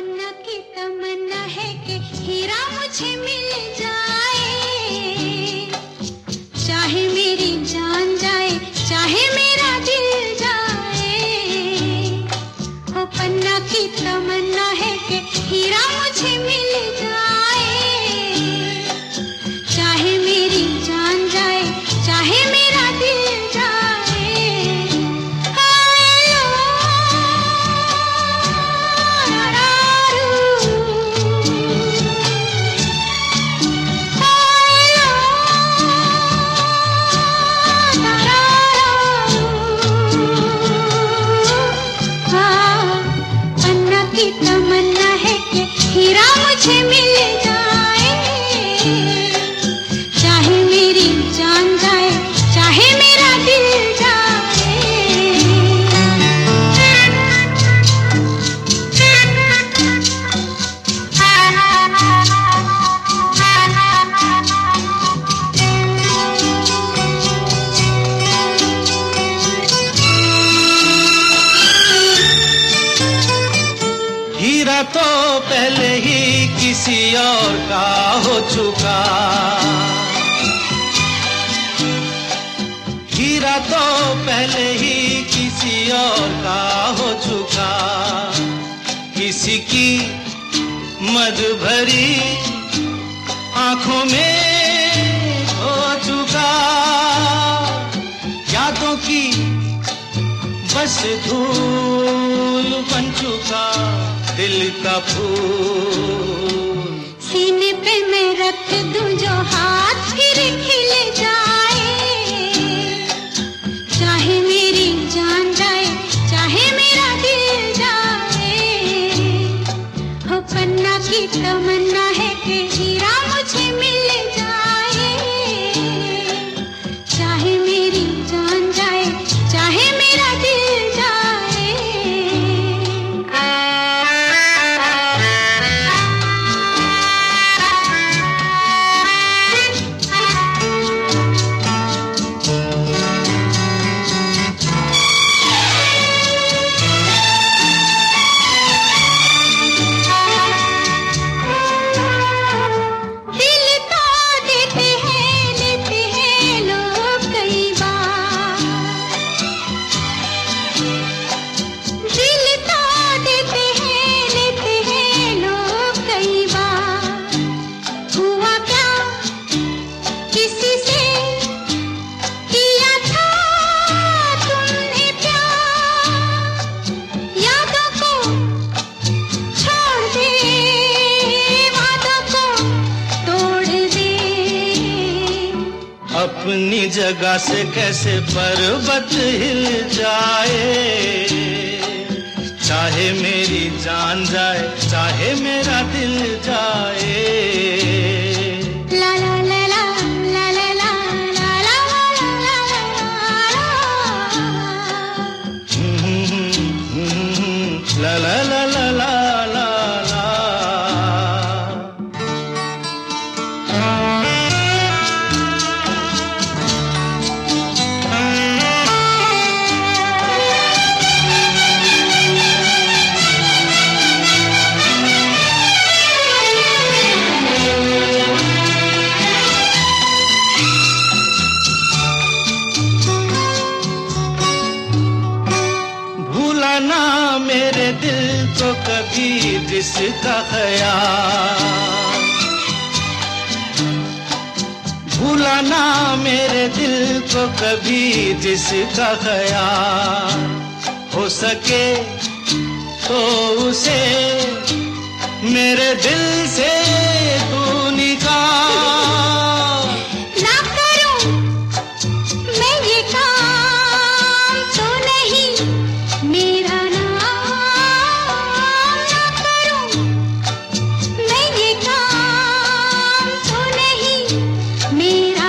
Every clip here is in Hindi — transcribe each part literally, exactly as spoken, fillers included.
पन्ना की तमन्ना है कि हीरा मुझे मिल जाए, चाहे मेरी जान जाए चाहे मेरा दिल जाए। ओ पन्ना की तमन्ना है कि हीरा मुझे मिल जाए, चाहे मेरी जान जाए चाहे मेरा दिल जाए। तमन्ना है कि हीरा मुझे मिल जाए, चाहे मेरी जान जाए चाहे मेरा दिल हीरा तो पहले ही किसी और का हो चुका, हीरा तो पहले ही किसी और का हो चुका, किसी की मद भरी आंखों में हो चुका, यादों की बस धूल बन चुका दिल का फूल। सीने पे मैं रख दूं जो हाथ फिर खिल जाए, चाहे मेरी जान जाए चाहे मेरा दिल जाए। हो पन्ना की तमन्ना है कि हीरा मुझे मिल जाए, चाहे मेरी जान जाए चाहे मेरा दिल अपनी जगह से कैसे पर्वत हिल जाए, चाहे मेरी जान जाए चाहे मेरा दिल जाए। ला ला ला ला ला ला ला ला ला ला ला ला ला ला। ना मेरे दिल को कभी जिसका ख्याल, भूला ना मेरे दिल को कभी जिसका ख्याल, हो सके तो उसे मेरे दिल से तू निकाल। ना करूं मैं ये काम तो नहीं मेरा नाम, ना करूं मैं ये काम तो नहीं मेरा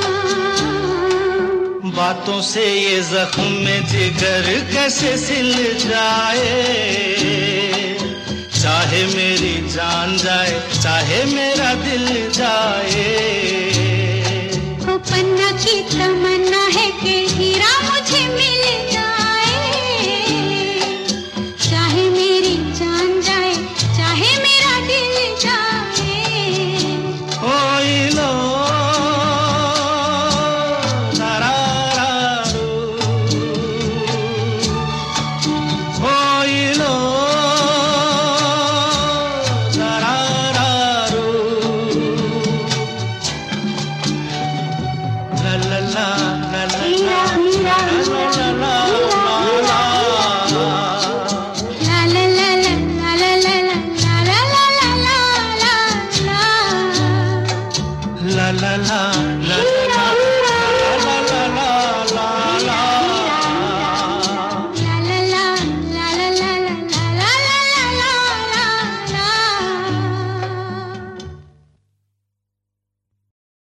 नाम। बातों से ये जख्म में जिगर कैसे सिल जाए, चाहे मेरी जान जाए चाहे मेरा दिल जाए। ओ पन्ना की तमन्ना है कि हीरा मुझे